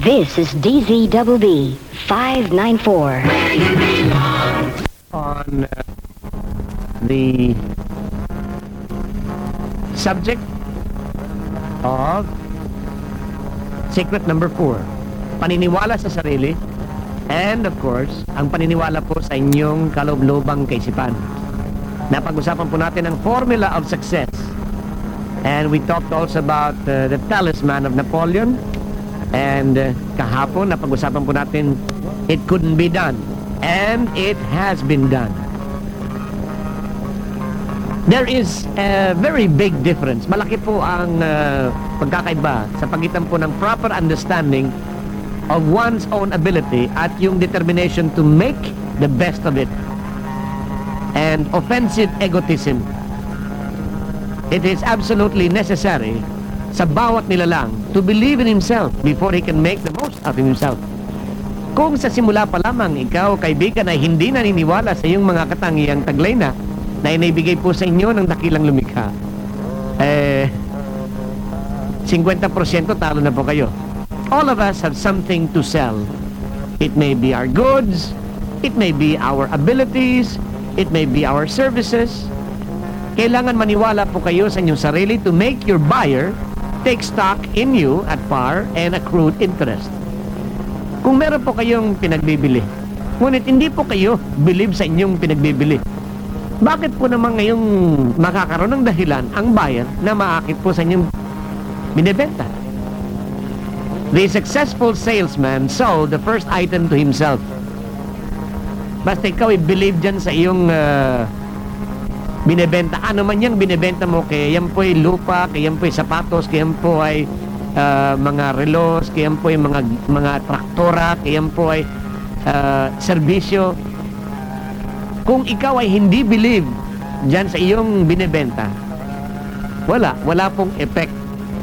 This is DZBB 594. On the subject of secret number 4, paniniwala sa sarili, and of course, ang paniniwala po sa inyong kaloob-loobang kaisipan. Napag-usapan po natin ang formula of success, and we talked also about the talisman of Napoleon, and kahapon napag-usapan po natin it couldn't be done, and it has been done. There is a very big difference. Malaki po ang pagkakaiba sa pagitan po ng proper understanding of one's own ability at yung determination to make the best of it, and offensive egotism. It is absolutely necessary sa bawat nilalang to believe in himself before he can make the most of himself. Kung sa simula pa lamang ikaw, kaibigan, ay hindi naniniwala sa iyong mga katangiang taglay na inibigay po sa inyo ng dakilang lumikha, 50% talo na po kayo. All of us have something to sell. It may be our goods, it may be our abilities, it may be our services. Kailangan maniwala po kayo sa inyong sarili to make your buyer take stock in you at par and accrued interest. Kung meron po kayong pinagbibili, ngunit hindi po kayo believe sa inyong pinagbibili, bakit po naman ngayong makakaroon ng dahilan ang buyer na maakit po sa inyong binibenta? The successful salesman sold the first item to himself. Basta ikaw i-believe dyan sa iyong binibenta. Ano man yung binibenta mo, kaya yan po ay lupa, kaya yan po ay sapatos, kaya yan po ay mga relos, kaya yan po ay mga traktora, kaya yan po ay serbisyo. Kung ikaw ay hindi believe dyan sa iyong binibenta, wala pong effect.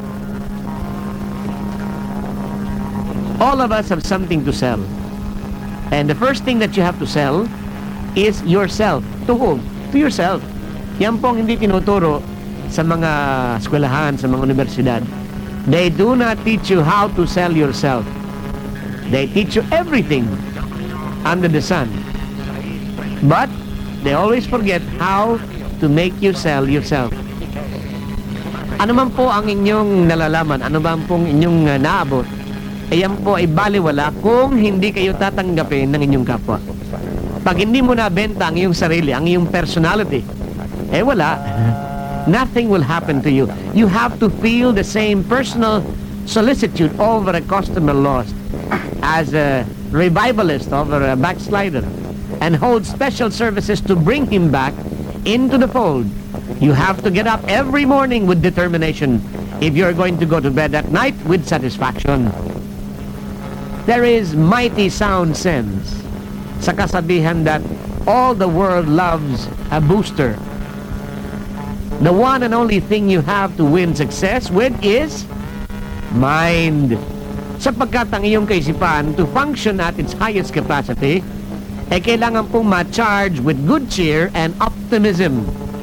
All of us have something to sell. And the first thing that you have to sell is yourself. To whom? To yourself. Yan pong hindi tinuturo sa mga eskwelahan, sa mga universidad. They do not teach you how to sell yourself. They teach you everything under the sun. But they always forget how to make you sell yourself. Ano man po ang inyong nalalaman, ano man pong inyong naabot, yan po ay baliwala kung hindi kayo tatanggapin ng inyong kapwa. Pag hindi mo nabenta ang iyong sarili, ang iyong personality, wala. Nothing will happen to you. You have to feel the same personal solicitude over a customer lost as a revivalist over a backslider, and hold special services to bring him back into the fold. You have to get up every morning with determination if you're going to go to bed at night with satisfaction. There is mighty sound sense sa kasabihan that all the world loves a booster. The one and only thing you have to win success with is mind. Sapagkat ang iyong kaisipan to function at its highest capacity, kailangan pong ma-charge with good cheer and optimism.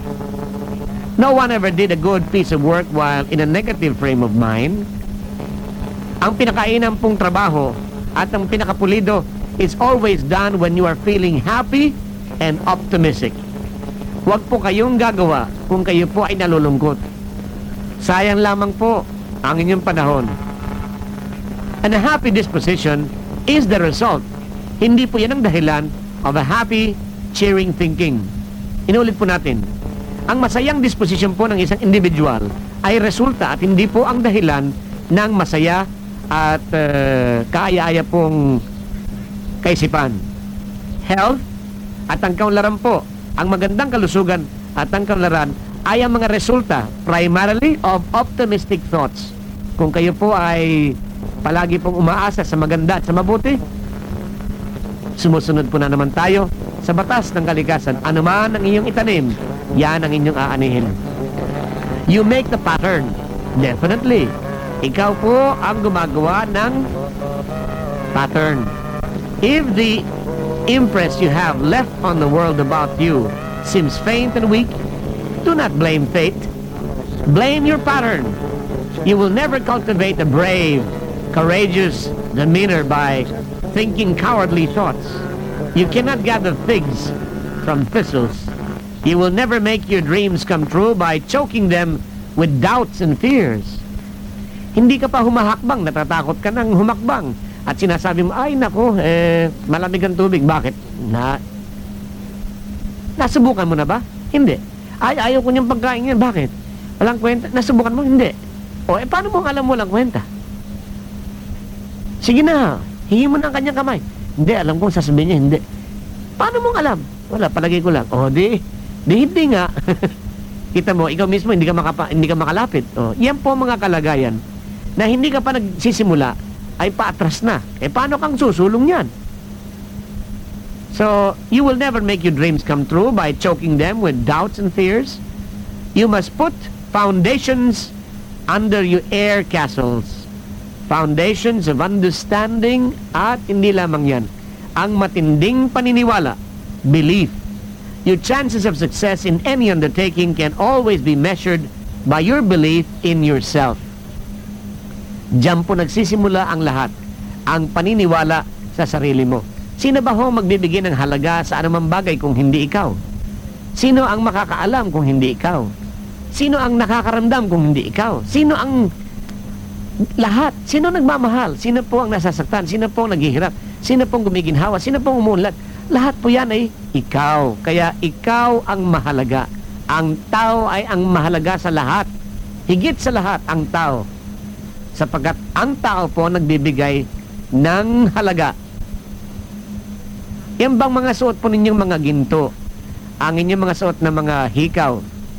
No one ever did a good piece of work while in a negative frame of mind. Ang pinakainan pong trabaho at ang pinakapulido is always done when you are feeling happy and optimistic. Huwag po kayong gagawa kung kayo po ay nalulungkot. Sayang lamang po ang inyong panahon. And a happy disposition is the result. Hindi po yan ang dahilan of a happy, cheering thinking. Inulit po natin, ang masayang disposition po ng isang individual ay resulta at hindi po ang dahilan ng masaya at kaaya-aya pong kaisipan. Health at ang kaunlaran po, ang magandang kalusugan at ang kaunlaran ay ang mga resulta primarily of optimistic thoughts. Kung kayo po ay palagi pong umaasa sa maganda at sa mabuti, sumusunod po na naman tayo sa batas ng kalikasan. Ano man ang iyong itanim, yan ang inyong aanihin. You make the pattern. Definitely. Ikaw po ang gumagawa ng pattern. If the impress you have left on the world about you seems faint and weak, do not blame fate. Blame your pattern. You will never cultivate a brave, courageous demeanor by thinking cowardly thoughts. You cannot gather figs from thistles. You will never make your dreams come true by choking them with doubts and fears. Hindi ka pa humahakbang, natatakot ka nang humakbang. At sinasabi mo, ay nako, malamig ang tubig. Bakit? Nasubukan mo na ba? Hindi. Ay, ayaw ko niyang pagkain yan. Bakit? Walang kwenta. Nasubukan mo? Hindi. O, paano mo alam mo walang kwenta? Sige na, hingi mo ng kanyang kamay. Hindi, alam kong sasabihin niya, hindi. Paano mong alam? Wala, palagay ko lang. O, hindi nga. Kita mo, ikaw mismo, hindi ka makalapit. O, yan po mga kalagayan na hindi ka pa nagsisimula, ay paatras na. Paano kang susulong yan? So, you will never make your dreams come true by choking them with doubts and fears. You must put foundations under your air castles. Foundations of understanding at hindi lamang yan. Ang matinding paniniwala, belief. Your chances of success in any undertaking can always be measured by your belief in yourself. Diyan po nagsisimula ang lahat, ang paniniwala sa sarili mo. Sino ba ho magbibigay ng halaga sa anumang bagay kung hindi ikaw? Sino ang makakaalam kung hindi ikaw? Sino ang nakakaramdam kung hindi ikaw? Sino ang lahat? Sino nagmamahal? Sino po ang nasasaktan? Sino po ang naghihirap? Sino pong gumiginhawa? Sino pong umuunlad? Lahat po yan ay ikaw. Kaya ikaw ang mahalaga. Ang tao ay ang mahalaga sa lahat. Higit sa lahat ang tao. Sapagkat ang tao po nagbibigay ng halaga. Yan bang mga suot po ninyong mga ginto? Ang inyong mga suot na mga hikaw?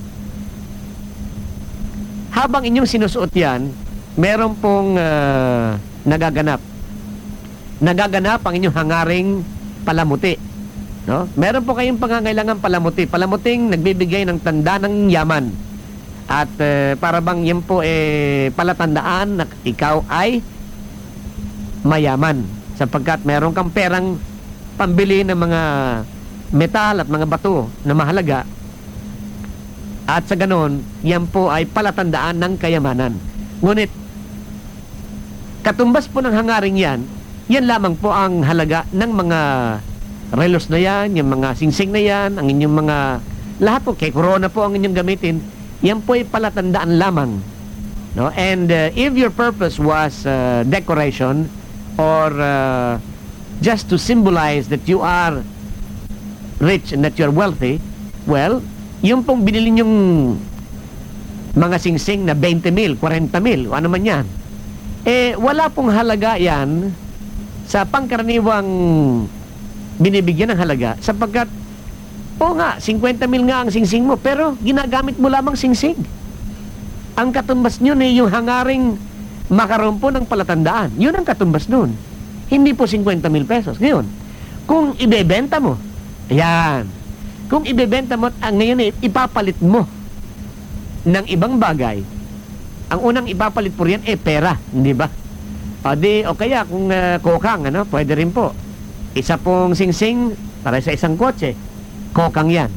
Habang inyong sinusuot yan, meron pong nagaganap. Nagaganap ang inyong hangaring palamuti. No? Meron po kayong pangangailangan palamuti. Palamuting nagbibigay ng tanda ng yaman. At para bang yan po palatandaan na ikaw ay mayaman. Sapagkat meron kang perang pambili ng mga metal at mga bato na mahalaga. At sa ganon, yan po ay palatandaan ng kayamanan. Ngunit, katumbas po ng hangaring yan, yan lamang po ang halaga ng mga relos na yan, yung mga singsing na yan, ang inyong mga, lahat po, kay corona po ang inyong gamitin, yan po ay palatandaan lamang. No? And if your purpose was decoration or just to symbolize that you are rich and that you are wealthy, well, yung pong binili nyong mga singsing na 20 mil, 40 mil, o ano man yan, wala pong halaga yan sa pangkaraniwang binibigyan ng halaga sapagkat o nga, 50 mil nga ang singsing mo, pero ginagamit mo lamang singsing. Ang katumbas nyo yung hangaring makaroon po ng palatandaan. Yun ang katumbas nun. Hindi po 50 mil pesos. Ngayon, kung ibebenta mo, ayan, kung ibebenta mo at ngayon ipapalit mo ng ibang bagay, ang unang ipapalit po riyan pera, hindi ba? O kaya kung kokang, pwede rin po. Isa pong singsing para sa isang kotse, kokang yan.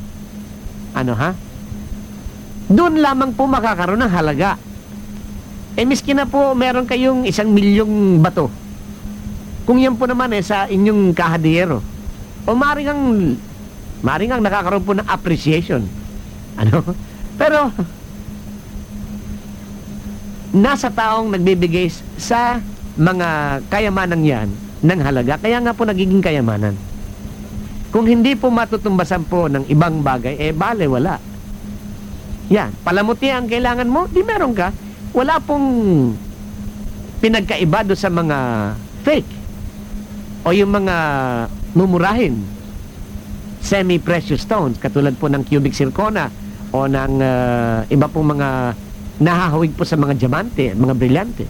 Doon lamang po makakaroon ng halaga. Miski na po meron kayong 1 milyong bato. Kung yan po naman sa inyong kahadiyero, o maring ang nakakaroon po ng appreciation. Pero nasa taong nagbibigay sa mga kayamanan yan ng halaga, kaya nga po nagiging kayamanan. Kung hindi po matutumbasan po ng ibang bagay, bale, wala. Yan, palamuti ang kailangan mo, di meron ka. Wala pong pinagkaiba do sa mga fake o yung mga mumurahin semi-precious stones, katulad po ng cubic zirconia o ng iba pong mga nahahawig po sa mga diamante, mga brilyante.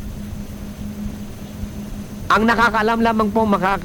Ang nakakaalam lamang po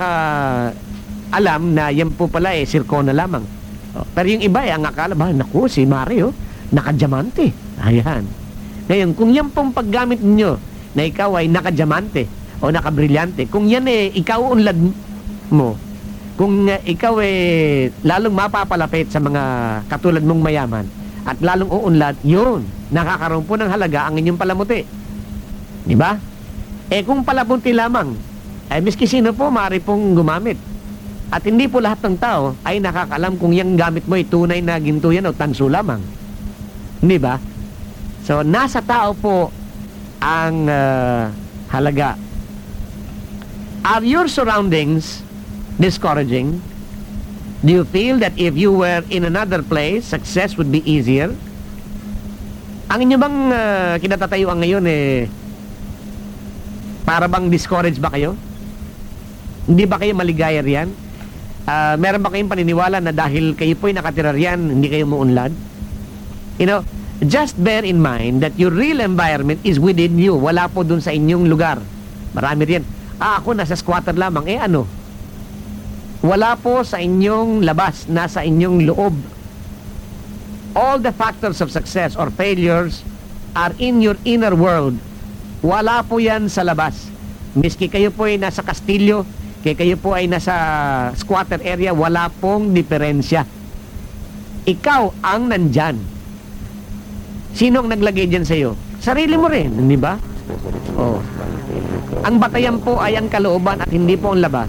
alam na yan po pala zirconia lamang. Pero yung iba ang akala ba, naku, si Mario, naka-diamante. Ayan. Ngayon, kung yan pong paggamit ninyo na ikaw ay naka-diamante o naka-brilyante, kung yan ikaw unlad mo, kung ikaw lalong mapapalapit sa mga katulad mong mayaman at lalong uunlad, yun, nakakaroon po ng halaga ang inyong palamuti. Di ba? Kung palabunti lamang, miski sino po maaari pong gumamit. At hindi po lahat ng tao ay nakakalam kung yung gamit mo ay tunay na ginto yan o tanso lamang. Hindi ba? So, nasa tao po ang halaga. Are your surroundings discouraging? Do you feel that if you were in another place, success would be easier? Ang inyo bang kinatatayuan ngayon para bang discourage ba kayo? Hindi ba kayo maligaya riyan? Meron ba kayong paniniwala na dahil kayo po'y nakatira riyan, hindi kayo muunlad? You know, just bear in mind that your real environment is within you. Wala po dun sa inyong lugar. Marami riyan. Ako nasa squatter lamang. Ano? Wala po sa inyong labas, nasa inyong loob. All the factors of success or failures are in your inner world. Wala po yan sa labas. Miski kayo po ay nasa kastilyo, kayo po ay nasa squatter area, wala pong diferensya. Ikaw ang nandyan. Sino ang naglagay dyan sa'yo? Sarili mo rin, hindi ba? Oh. Ang batayan po ay ang kalooban at hindi po ang labas.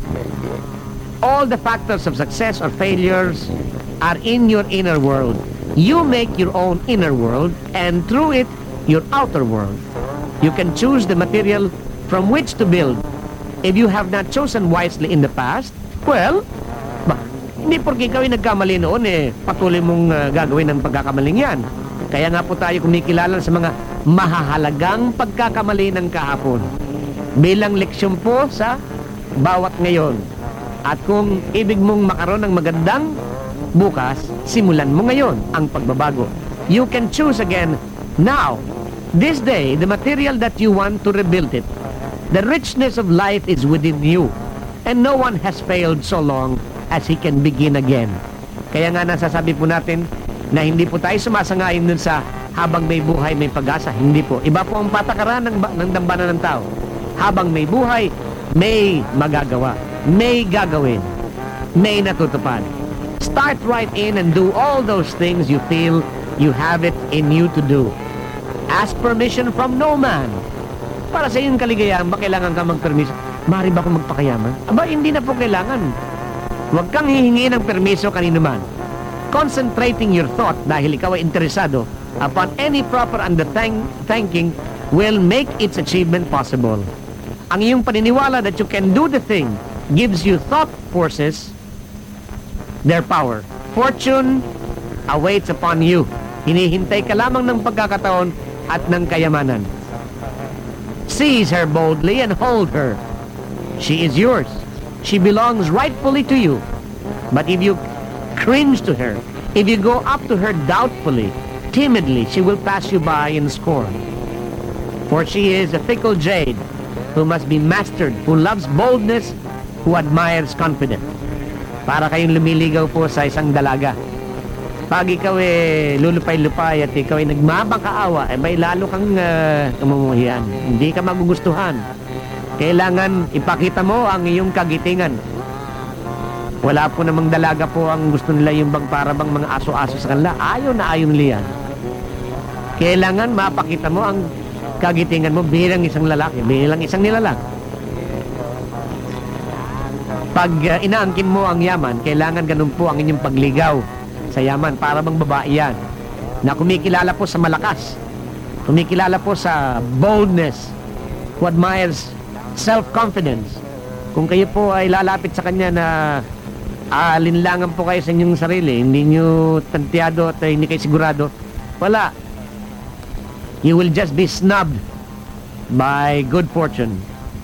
All the factors of success or failures are in your inner world. You make your own inner world and through it, your outer world. You can choose the material from which to build. If you have not chosen wisely in the past, well, hindi porke ikaw ay nagkamali noon patuloy mong gagawin ang pagkakamaling yan. Kaya nga po tayo kumikilala sa mga mahahalagang pagkakamali ng kahapon bilang leksyon po sa bawat ngayon. At kung ibig mong makaroon ng magandang bukas, simulan mo ngayon ang pagbabago. You can choose again now. This day, the material that you want to rebuild it. The richness of life is within you. And no one has failed so long as he can begin again. Kaya nga nasasabi po natin na hindi po tayo sumasangayon dun sa habang may buhay, may pag-asa. Hindi po. Iba po ang patakaran ng dambana ng tao. Habang may buhay, may magagawa. May gagawin. May natutupad. Start right in and do all those things you feel you have it in you to do. Ask permission from no man. Para sa iyong kaligayahan, ba kailangan ka magpermiso? Mari ba akong magpakayaman? Aba, hindi na po kailangan. Huwag kang hihingi ng permiso kanino man. Concentrating your thought dahil ikaw ay interesado upon any proper undertaking will make its achievement possible. Ang iyong paniniwala that you can do the thing gives you thought forces their power. Fortune awaits upon you. Hinihintay ka lamang ng pagkakataon at ng kayamanan. Seize her boldly and hold her. She is yours. She belongs rightfully to you. But if you cringe to her, if you go up to her doubtfully, timidly, she will pass you by in scorn. For she is a fickle jade who must be mastered, who loves boldness, who admires confidence. Para kayong lumiligaw po sa isang dalaga. Pag ikaw lulupay-lupay at ikaw nagmabangkaawa, may lalo kang kamumuhian. Hindi ka magugustuhan. Kailangan ipakita mo ang iyong kagitingan. Wala po namang dalaga po ang gusto nila yung para bang mga aso-aso sa kanila. Ayaw na ayaw nila yan. Kailangan mapakita mo ang kagitingan mo bilang isang lalaki, bilang isang nilalang. Pag inaangkin mo ang yaman, kailangan ganun po ang inyong pagligaw sa yaman, para bang babae yan na kumikilala po sa malakas, kumikilala po sa boldness, who admires self-confidence. Kung kayo po ay lalapit sa kanya na alinlangan po kayo sa inyong sarili, hindi nyo tantiado at hindi kayo sigurado, wala. You will just be snubbed by good fortune.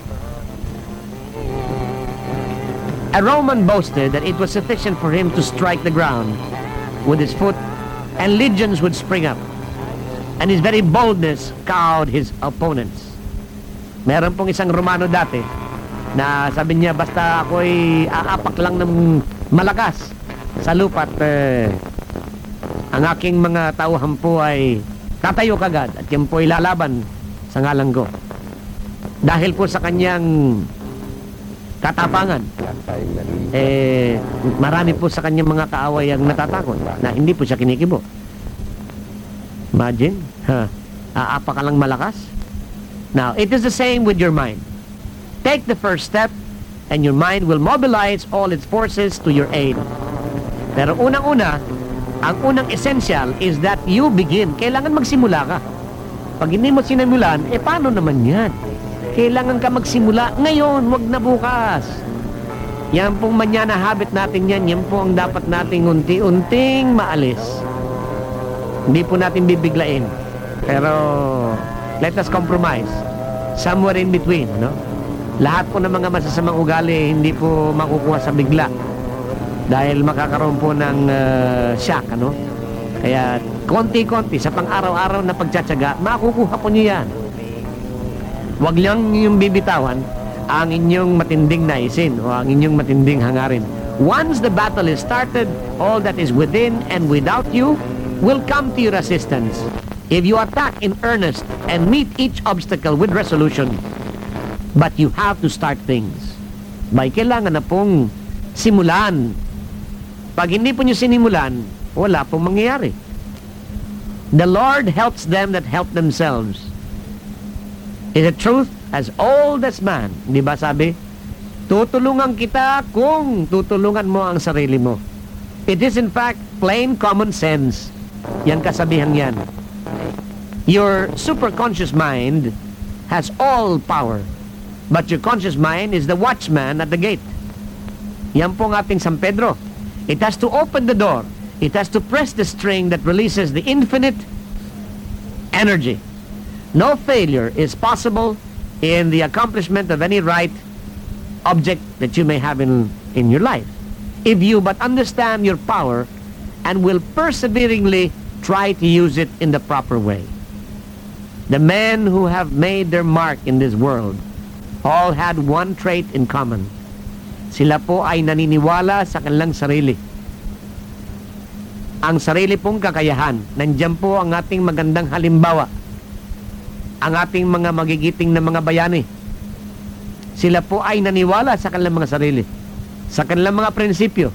A Roman boasted that it was sufficient for him to strike the ground with his foot and legions would spring up. And his very boldness cowed his opponents. Meron pong isang Romano dati na sabi niya, basta ako'y aapak lang ng malakas sa lupa at ang aking mga tauhan po ay tatayo kagad at yan po ay lalaban sa ngalan ko. Dahil po sa kanyang katapangan, marami po sa kanyang mga kaaway ang natatakot na hindi po siya kinikibo. Imagine, aapak ka lang malakas. Now, it is the same with your mind. Take the first step, and your mind will mobilize all its forces to your aid. Pero unang-una, ang unang essential is that you begin. Kailangan magsimula ka. Pag hindi mo sinimulan, paano naman yan? Kailangan ka magsimula ngayon, wag na bukas. Yan pong manyana habit natin yan, yan po ang dapat nating unti-unting maalis. Hindi po natin bibiglain. Pero, let us compromise. Somewhere in between, no? Lahat po ng mga masasamang ugali hindi po makukuha sa bigla dahil makakaroon po ng shock, ano? Kaya konti-konti sa pang-araw-araw na pagtsatsaga, makukuha po niyo yan. Huwag lang yung bibitawan ang inyong matinding naisin o ang inyong matinding hangarin. Once the battle is started, all that is within and without you will come to your assistance. If you attack in earnest and meet each obstacle with resolution, but you have to start things. By kailangan na pong simulan. Pag hindi po nyo sinimulan, wala pong mangyayari. The Lord helps them that help themselves. Is a truth as old as man. Di ba sabi? Tutulungan kita kung tutulungan mo ang sarili mo. It is in fact plain common sense. Yan kasabihan yan. Your superconscious mind has all power. But your conscious mind is the watchman at the gate. Yan po ang ating San Pedro. It has to open the door. It has to press the string that releases the infinite energy. No failure is possible in the accomplishment of any right object that you may have in your life, if you but understand your power and will perseveringly try to use it in the proper way. The men who have made their mark in this world all had one trait in common. Sila po ay naniniwala sa kanilang sarili. Ang sarili pong kakayahan. Nandiyan po ang ating magandang halimbawa. Ang ating mga magigiting na mga bayani. Sila po ay naniwala sa kanilang mga sarili. Sa kanilang mga prinsipyo.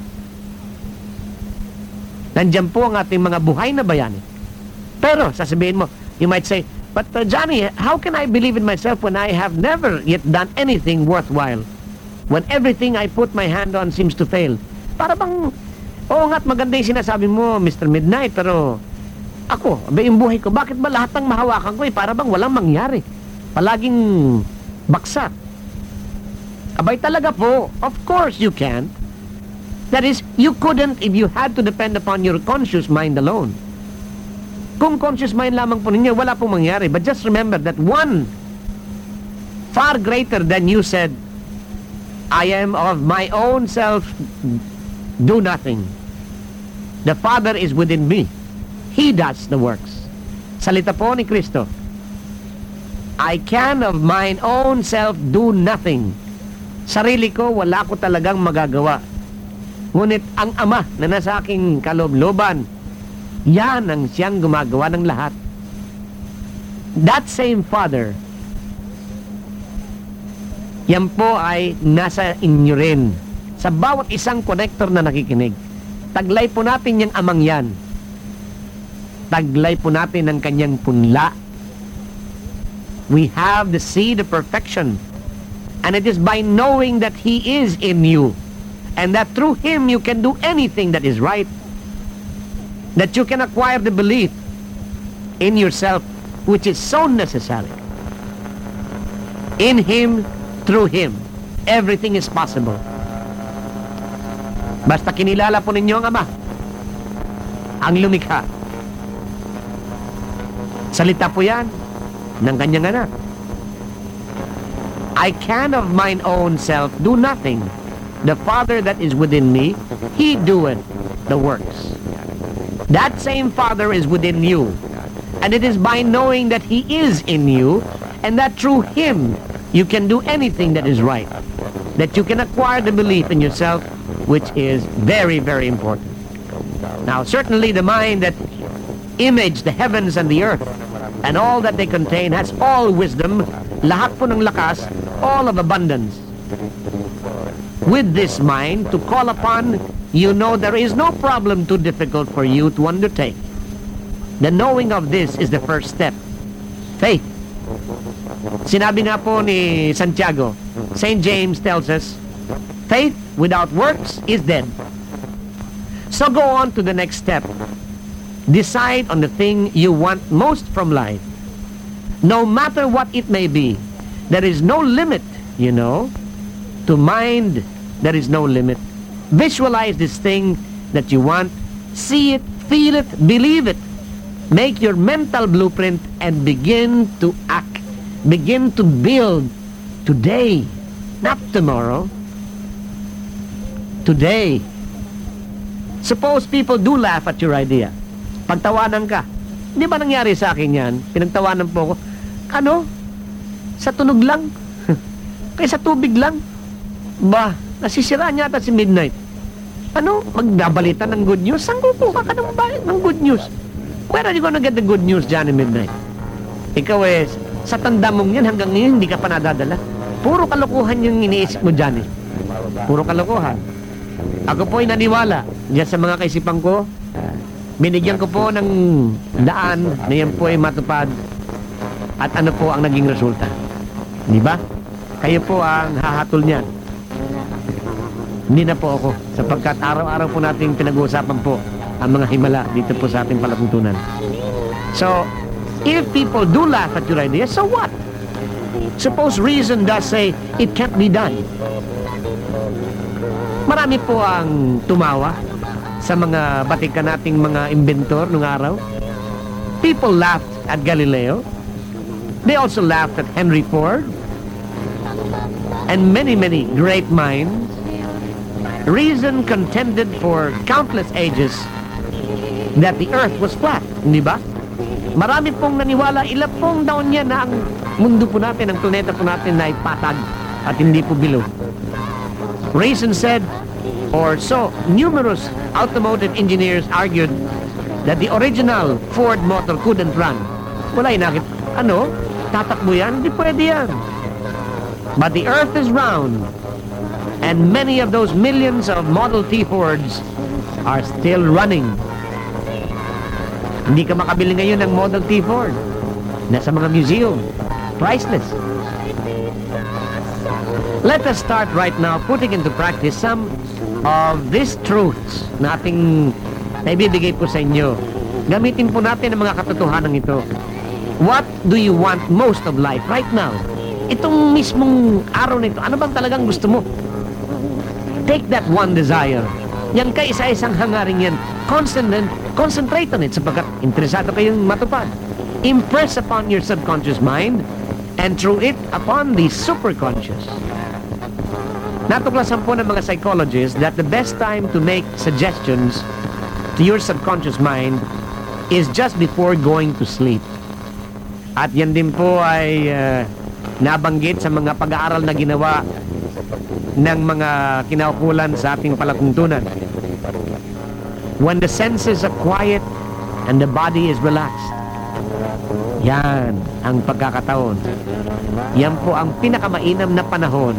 Nandiyan po ang ating mga buhay na bayani. Pero, sasabihin mo, you might say, but Johnny, how can I believe in myself when I have never yet done anything worthwhile? When everything I put my hand on seems to fail. Para bang, oo nga't maganda yung sinasabi mo, Mr. Midnight, pero ako, yung buhay ko, bakit ba lahat ng mahawakan ko para bang walang mangyari? Palaging baksak. Abay talaga po, of course you can. That is, you couldn't if you had to depend upon your conscious mind alone. Kung conscious mind lamang po ninyo, wala pong mangyari. But just remember that one far greater than you said, I am of my own self, do nothing. The Father is within me. He does the works. Salita po ni Kristo. I can of mine own self do nothing. Sarili ko, wala ko talagang magagawa. Ngunit ang Ama na nasa aking kaloob-looban, yan ang siyang gumagawa ng lahat. That same Father, yan po ay nasa inyo rin. Sa bawat isang connector na nakikinig. Taglay po natin yung Amang yan. Taglay po natin ang kanyang punla. We have the seed of perfection. And it is by knowing that He is in you. And that through Him you can do anything that is right. That you can acquire the belief in yourself which is so necessary. In Him, through Him, everything is possible. Basta kinilala po ninyo ang Ama, ang lumikha. Salita po yan ng kanyang anak. I can of mine own self do nothing. The Father that is within me, He doeth the works. That same Father is within you. And it is by knowing that He is in you, and that through Him, you can do anything that is right. That you can acquire the belief in yourself, which is very, very important. Now, certainly the mind that imaged the heavens and the earth, and all that they contain, has all wisdom, lahat po ng lakas, all of abundance. With this mind, to call upon, you know there is no problem too difficult for you to undertake. The knowing of this is the first step. Faith Sinabi nga po ni Santiago, St. James tells us, faith without works is dead. So go on to the next step. Decide on the thing you want most from life. No matter what it may be. There is no limit, you know. To mind, there is no limit. Visualize this thing that you want. See it, feel it, believe it. Make your mental blueprint and begin to act. Begin to build today, not tomorrow. Today. Suppose people do laugh at your idea. Pagtawanan ka. Di ba nangyari sa akin yan? Pinagtawanan po ako. Ano? Sa tunog lang? Kaya sa tubig lang? Ba, nasisira niya ata si Midnight. Ano? Magbabalita ng good news? Saan kukuha ka ng good news? Where are you gonna get the good news, Johnny Midnight? Ikaw sa tanda mong yan hanggang ngayon hindi ka pa nadadala. Puro kalokohan yung iniisip mo, Johnny. Puro kalokohan. Ako po ay naniwala diyan sa mga kaisipan ko. Binigyan ko po ng daan na yan po ay matupad. At ano po ang naging resulta. Di ba? Kayo po ang hahatol niyan. Hindi na po ako. Sapagkat araw-araw po nating pinag-uusapan po ang mga himala dito po sa ating palatuntunan. So, if people do laugh at your idea, so what? Suppose reason does say it can't be done. Marami po ang tumawa sa mga batikan nating mga inventor nung araw. People laughed at Galileo. They also laughed at Henry Ford and many great minds. Reason contended for countless ages that the earth was flat, hindi ba? Marami pong naniwala, ilang pong taon niya na ang mundo po natin, ang planeta po natin na ay patag at hindi po bilog. Reason said, or so numerous automotive engineers argued that the original Ford motor couldn't run. Wala inakit. Ano? Tatakbo yan? Hindi pwede yan. But the earth is round and many of those millions of Model T Fords are still running. Hindi ka makabili ngayon ng Model T Ford. Nasa mga museum. Priceless. Let us start right now putting into practice some of these truths na ating naibibigay po sa inyo. Gamitin po natin ang mga katotohanan ito. What do you want most of life right now? Itong mismong araw na ito, ano bang talagang gusto mo? Take that one desire. Yan ka isa-isang hangaring yan. Concentrate on it sapagkat interesado kayong matupad. Impress upon your subconscious mind and through it upon the superconscious. Natuklasan po ng mga psychologists that the best time to make suggestions to your subconscious mind is just before going to sleep. At yan din po ay nabanggit sa mga pag-aaral na ginawa ng mga kinaukulan sa ating palatuntunan. When the senses are quiet and the body is relaxed. Yan ang pagkakataon. Yan po ang pinakamainam na panahon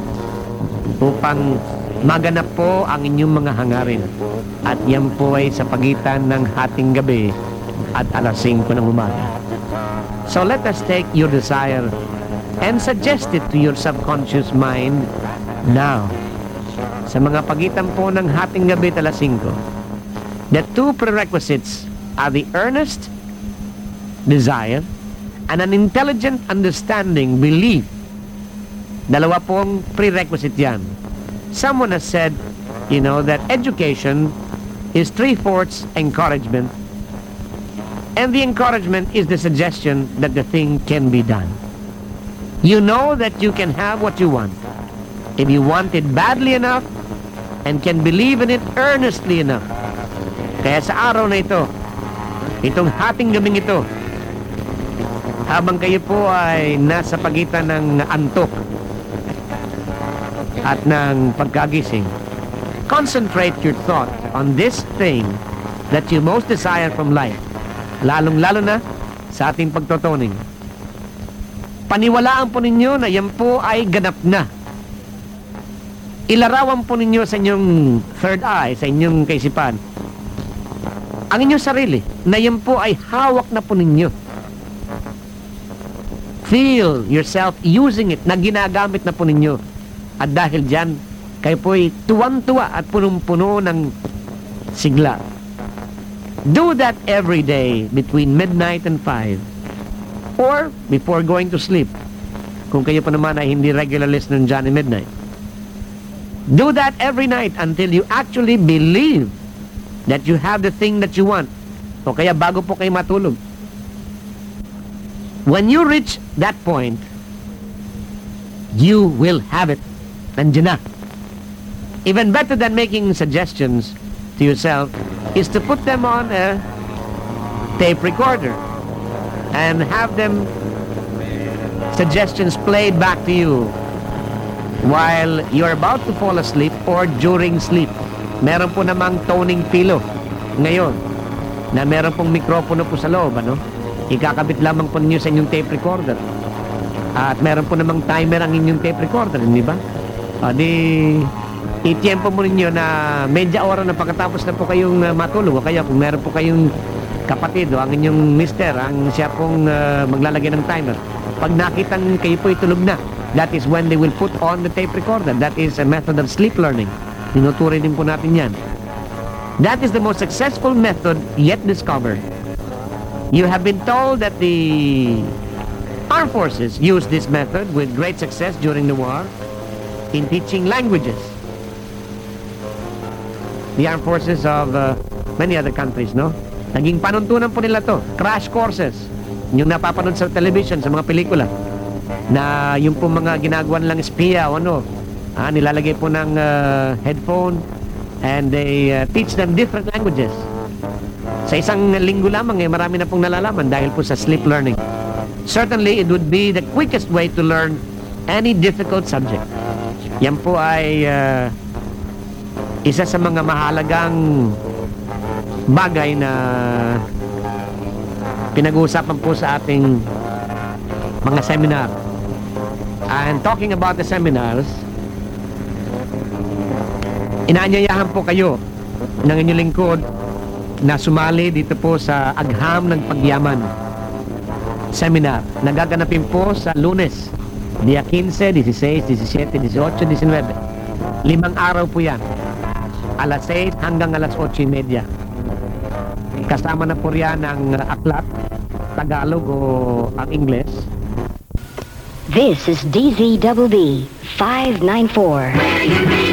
upang maganap po ang inyong mga hangarin. At yan po ay sa pagitan ng hating gabi at alas 5 ng umaga. So let us take your desire and suggest it to your subconscious mind now. Sa mga pagitan po ng hating gabi at alas 5, the two prerequisites are the earnest desire and an intelligent understanding, belief. Dalawa pong prerequisite yan. Someone has said, you know, that education is 3/4 encouragement, and the encouragement is the suggestion that the thing can be done. You know that you can have what you want if you want it badly enough and can believe in it earnestly enough. Kaya sa araw na ito, itong hating gabing ito, habang kayo po ay nasa pagitan ng antok at ng pagkagising, concentrate your thought on this thing that you most desire from life, lalong-lalo na sa ating pagtotoning. Paniwalaan po ninyo na yan po ay ganap na. Ilarawan po ninyo sa inyong third eye, sa inyong kaisipan, ang inyong sarili, na yan po ay hawak na po ninyo. feel yourself using it, na ginagamit na po ninyo. At dahil dyan, kayo po'y tuwang-tuwa at punong-puno ng sigla. Do that every day between midnight and 5. Or before going to sleep. Kung kayo pa naman ay hindi regular listener ng Johnny Midnight. Do that every night until you actually believe that you have the thing that you want. O kaya bago po kayo matulog. When you reach that point, you will have it. Nandiyan na. Even better than making suggestions to yourself is to put them on a tape recorder and have them suggestions played back to you while you're about to fall asleep or during sleep. Meron po namang toning pillow ngayon na meron pong mikropono po sa loob, ano? Ikakabit lamang po ninyo sa inyong tape recorder. At meron po namang timer ang inyong tape recorder, hindi ba? Itiyempo mo ninyo na medya oras na pagkatapos na po kayong matulog. O kaya kung meron po kayong kapatid o ang inyong mister, ang siya pong maglalagay ng timer. Pag nakitang kayo po itulog na, that is when they will put on the tape recorder. That is a method of sleep learning. Tinuturin din po natin yan. That is the most successful method yet discovered. You have been told that the armed forces used this method with great success during the war in teaching languages. The armed forces of many other countries, no? Naging panuntunan po nila to. Crash courses. Yung napapanood sa television, sa mga pelikula. Na yung po mga ginagawa nilang espiya o ano. Nilalagay po ng headphone and they teach them different languages. Sa isang linggo lamang marami na pong nalalaman dahil po sa sleep learning. Certainly, it would be the quickest way to learn any difficult subject. Yan po ay isa sa mga mahalagang bagay na pinag-uusapan po sa ating mga seminar. And talking about the seminars, inaanyayahan po kayo ng inyong lingkod na sumali dito po sa Agham ng Pagyaman seminar. Nagaganapin po sa Lunes, dia 15, 16, 17, 18, 19. 5 araw po yan. Alas 6 hanggang alas 8:30. Kasama na po riyan ang aklat, Tagalog o ang Ingles. This is DZBB 594.